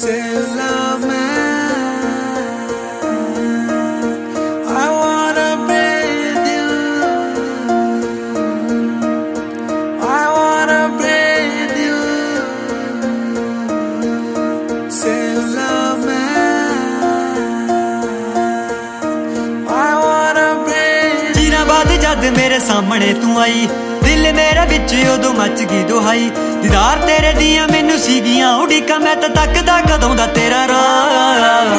love man, I wanna breathe you, I wanna breathe you. Say love man, I wanna breathe. ਚਿਰਾਂ ਬਾਅਦ ਜਦ ਮੇਰੇ ਸਾਹਮਣੇ ਤੂੰ ਆਈ, ਦਿਲ ਮੇਰਾ ਵਿੱਚ ਉਦੋਂ ਮੱਚ ਗਈ ਦੁਹਾਈ। ਦੀਦਾਰ ਤੇਰੇ ਦੀਆਂ ਮੈਨੂੰ ਸੀਗੀਆਂ ਉਡੀਕਾਂ, ਮੈਂ ਤਾਂ ਤੱਕਦਾ ਕਦੋਂ ਦਾ ਤੇਰਾ ਰਾਹ।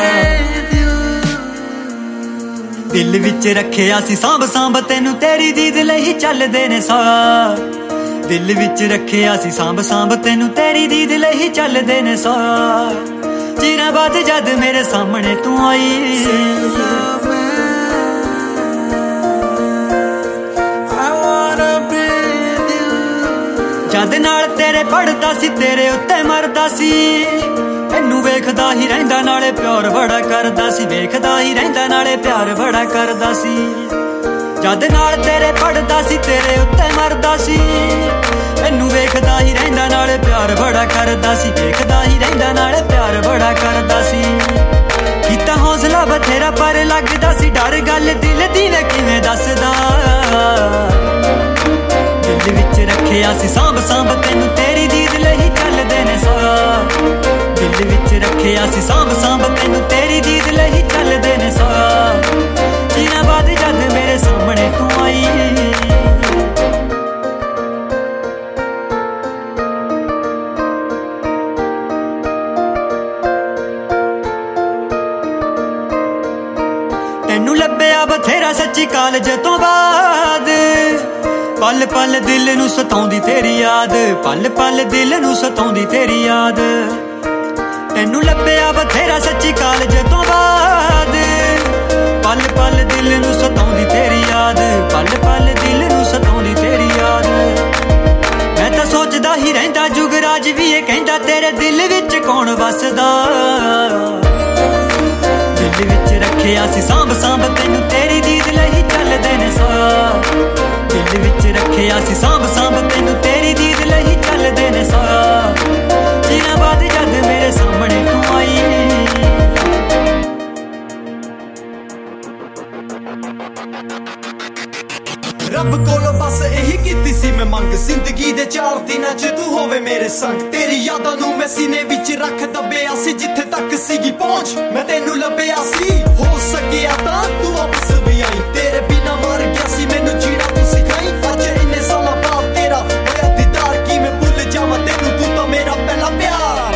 ਦਿਲ ਵਿੱਚ ਰੱਖਿਆ ਸੀ ਸਾਂਭ ਸਾਂਭ ਤੈਨੂੰ, ਤੇਰੀ ਦੀਦ ਲਈ ਚੱਲਦੇ ਨੇ ਸਾਹ। ਦਿਲ ਵਿੱਚ ਰੱਖਿਆ ਸੀ ਸਾਂਭ ਸਾਂਭ ਤੈਨੂੰ, ਤੇਰੀ ਦੀਦ ਲਈ ਚੱਲਦੇ ਨੇ ਸਾਹ। ਚਿਰਾਂ ਬਾਅਦ ਜਦ ਮੇਰੇ ਸਾਹਮਣੇ ਤੂੰ ਆਈ, ਜਦ ਨਾਲ ਤੇਰੇ ਪੜਦਾ ਸੀ, ਤੇਰੇ ਉੱਤੇ ਮਰਦਾ ਸੀ। ਤੈਨੂੰ ਵੇਖਦਾ ਹੀ ਰਹਿੰਦਾ ਨਾਲੇ ਪਿਆਰ ਬੜਾ ਕਰਦਾ ਸੀ, ਵੇਖਦਾ ਹੀ ਰਹਿੰਦਾ ਨਾਲੇ ਪਿਆਰ ਬੜਾ ਕਰਦਾ ਸੀ। ਜਦ ਨਾਲ ਤੇਰੇ ਪੜਦਾ ਸੀ, ਤੇਰੇ ਉੱਤੇ ਮਰਦਾ ਸੀ। ਤੈਨੂੰ ਵੇਖਦਾ ਹੀ ਰਹਿੰਦਾ ਨਾਲੇ ਪਿਆਰ ਬੜਾ ਕਰਦਾ ਸੀ, ਵੇਖਦਾ ਹੀ ਰਹਿੰਦਾ ਨਾਲੇ ਪਿਆਰ ਬੜਾ ਕਰਦਾ ਸੀ। ਕੀਤਾ ਹੌਸਲਾ ਬਥੇਰਾ ਪਰ ਲੱਗਦਾ ਸੀ ਡਰ, ਗੱਲ ਦਿਲ ਦੀ ਮੈਂ ਕਿਵੇਂ ਦੱਸਦਾ। ਦਿਲ ਵਿੱਚ ਰੱਖਿਆ ਸੀ ਸਾਂਭ ਸਾਂਭ ਤੈਨੂੰ, ਤੇਰੀ ਦੀਦ ਲਈ ਚੱਲਦੇ ਨੇ ਸਾਹ। ਦਿਲ ਵਿੱਚ ਰੱਖਿਆ ਸੀ ਸਾਂਭ ਸਾਂਭ ਤੈਨੂੰ, ਤੇਰੀ ਦੀਦ ਲਈ ਚੱਲਦੇ ਨੇ ਸਾਹ। ਚਿਰਾਂ ਬਾਅਦ ਜਦ ਮੇਰੇ ਸਾਹਮਣੇ ਤੂੰ ਆਈ, ਤੈਨੂੰ ਲੱਭਿਆ ਬਥੇਰਾ ਸੱਚੀ ਕਾਲਜ ਤੋਂ ਬਾਅਦ। ਪਲ ਪਲ ਦਿਲ ਨੂੰ ਸਤਾਉਂਦੀ ਤੇਰੀ ਯਾਦ, ਪਲ ਪਲ ਦਿਲ ਨੂੰ ਸਤਾਉਂਦੀ ਤੇਰੀ ਯਾਦ। ਤੈਨੂੰ ਲੱਭਿਆ ਬਥੇਰਾ ਸੱਚੀ ਕਾਲਜ ਤੋਂ ਬਾਅਦ। ਪਲ ਪਲ ਦਿਲ ਨੂੰ ਸਤਾਉਂਦੀ ਤੇਰੀ ਯਾਦ, ਪਲ ਪਲ ਦਿਲ ਨੂੰ ਸਤਾਉਂਦੀ ਤੇਰੀ ਯਾਦ। ਮੈਂ ਤਾਂ ਸੋਚਦਾ ਹੀ ਰਹਿੰਦਾ ਜੁਗਰਾਜ ਵੀ ਇਹ ਕਹਿੰਦਾ, ਤੇਰੇ ਦਿਲ ਵਿੱਚ ਕੌਣ ਵੱਸਦਾ। ਦਿਲ ਵਿੱਚ ਰੱਖਿਆ ਸੀ ਸਾਂਭ ਸਾਂਭ ਤੈਨੂੰ, ਤੇਰੀ ਦੀਦ ਲਈ ਚੱਲਦੇ ਨੇ ਸਾਹ। ਦਿਲ ਵਿੱਚ ਰੱਖਿਆ ਸੀ ਸਾਂਭ ਸਾਂਭ ਤੈਨੂੰ, ਤੇਰੀ ਦੀਦ ਲਈ ਚੱਲਦੇ ਨੇ ਸਾਹ। ਚਿਰਾਂ ਬਾਅਦ ਜਦ ਮੇਰੇ ਸਾਹਮਣੇ ਤੂੰ ਆਈ, ਰੱਬ ਕੋਲੋਂ ਬਸ ਇਹੀ ਕੀਤੀ ਸੀ ਮੈਂ ਮੰਗ, ਜ਼ਿੰਦਗੀ ਦੇ 4 ਦਿਨਾਂ 'ਚ ਤੂੰ ਹੋਵੇ ਮੇਰੇ ਸੰਗ। ਤੇਰੀ ਯਾਦਾਂ ਨੂੰ ਮੈਂ ਸੀਨੇ ਵਿੱਚ ਰੱਖ ਦੱਬਿਆ ਸੀ, ਜਿੱਥੇ ਤੱਕ ਸੀਗੀ ਪਹੁੰਚ ਮੈਂ ਤੈਨੂੰ ਲੱਭਿਆ ਸੀ। ਹੋ ਸਕਿਆ ਤਾਂ ਤੂੰ ਵਾਪਸ ਵੀ ਆਈ, ਤੇਰੇ ਬਿਨਾਂ ਮਰ ਗਿਆ ਸੀ ਮੈਨੂੰ ਜੀਣਾ ਤੂੰ ਸਿਖਾਈ। ਅੱਜ ਇੰਨੇ ਸਾਲਾਂ ਬਾਅਦ ਤੇਰਾ ਹੋਇਆ ਦੀਦਾਰ, ਕਿਵੇਂ ਭੁੱਲ ਜਾਵਾਂ ਤੈਨੂੰ, ਤੂੰ ਤਾਂ ਮੇਰਾ ਪਹਿਲਾ ਪਿਆਰ।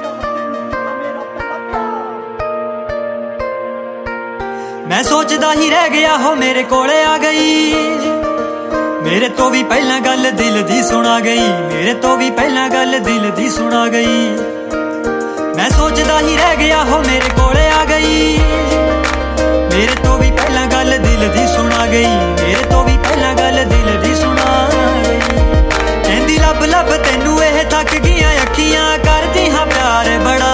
ਮੈਂ ਸੋਚਦਾ ਹੀ ਰਹਿ ਗਿਆ ਹੋ ਮੇਰੇ ਕੋਲੇ ਆ ਗਈ। ਮੇਰੇ ਤੋਂ ਵੀ ਪਹਿਲਾਂ ਗੱਲ ਦਿਲ ਦੀ ਸੁਣਾ ਗਈ, ਮੇਰੇ ਤੋਂ ਵੀ ਪਹਿਲਾਂ ਗੱਲ ਦਿਲ ਦੀ ਸੁਣਾ ਗਈ। ਮੈਂ ਸੋਚਦਾ ਹੀ ਰਹਿ ਗਿਆ ਹੋ ਮੇਰੇ ਕੋਲੇ ਆ ਗਈ। ਮੇਰੇ ਤੋਂ ਵੀ ਪਹਿਲਾਂ ਗੱਲ ਦਿਲ ਦੀ ਸੁਣਾ ਗਈ, ਮੇਰੇ ਤੋਂ ਵੀ ਪਹਿਲਾਂ ਗੱਲ ਦਿਲ ਦੀ ਸੁਣਾ ਗਈ। ਕਹਿੰਦੀ ਲੱਭ ਲੱਭ ਤੈਨੂੰ ਇਹ ਥੱਕ ਗਈਆਂ ਅੱਖੀਆਂ, ਕਰਦੀ ਹਾਂ ਪਿਆਰ ਬੜਾ।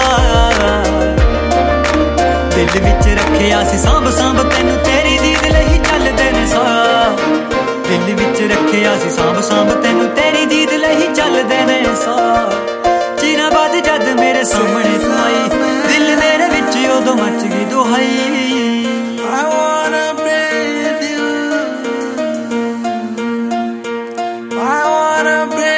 ਦਿਲ ਵਿੱਚ ਰੱਖਿਆ ਸੀ ਸਾਂਭ ਸਾਂਭ ਤੈਨੂੰ, ਤੇਰੀ ਦੀਦ ਲਈ ਚੱਲਦੇ ਨੇ ਸਾਹ। ਦਿਲ ਵਿੱਚ ਰੱਖਿਆ ਸੀ ਸਾਂਭ ਸਾਂਭ ਤੈਨੂੰ, ਤੇਰੀ ਦੀਦ ਲਈ ਚੱਲਦੇ ਨੇ ਸਾਹ। ਚਿਰਾਂ ਬਾਅਦ ਜਦ ਮੇਰੇ ਸਾਹਮਣੇ ਤੂੰ ਆਈ, ਦਿਲ ਮੇਰੇ ਵਿੱਚ ਉਦੋਂ ਮੱਚ ਗਈ ਦੁਹਾਈ। I wanna breathe you, I wanna breathe